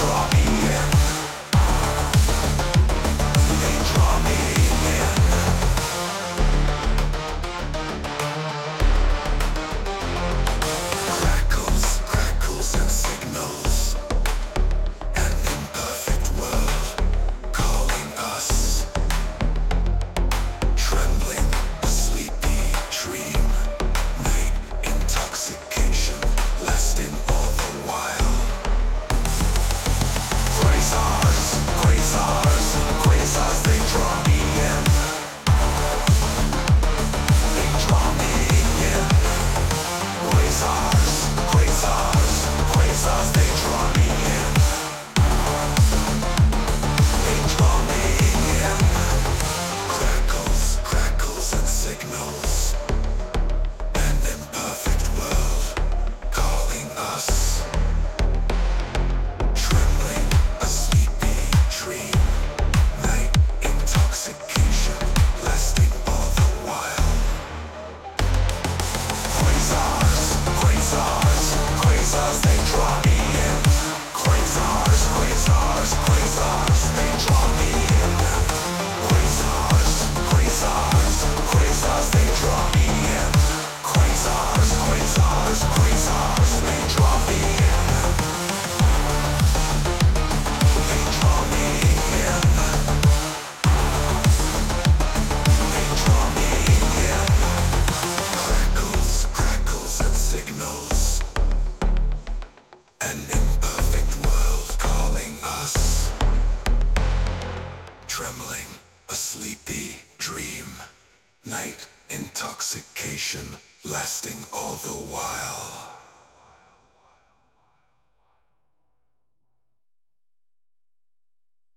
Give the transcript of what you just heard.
draw me in. They draw me in. Crackles, crackles and signals. An imperfect world calling us. Trembling, a sleepy dream. Night intoxication lasting all the while. Quasars, quasars, quasars, they draw me in. They draw me in. Quasars, quasars, quasars, they draw me in. They draw me in. Crackles, crackles and signals. An imperfect world calling us. Trembling, a sleepy dream. Night intoxication lasting all the while. Quasars, quasars, quasars, they draw me in. Quasars, quasars, quasars, they draw me in. Quasars, quasars, quasars, they draw me in. Quasars, quasars, quasars, they draw me in. They draw me in. They draw me in. Crackles, crackles and signals. An imperfect world calling us. Trembling, a sleepy dream. Night intoxication lasting all the while.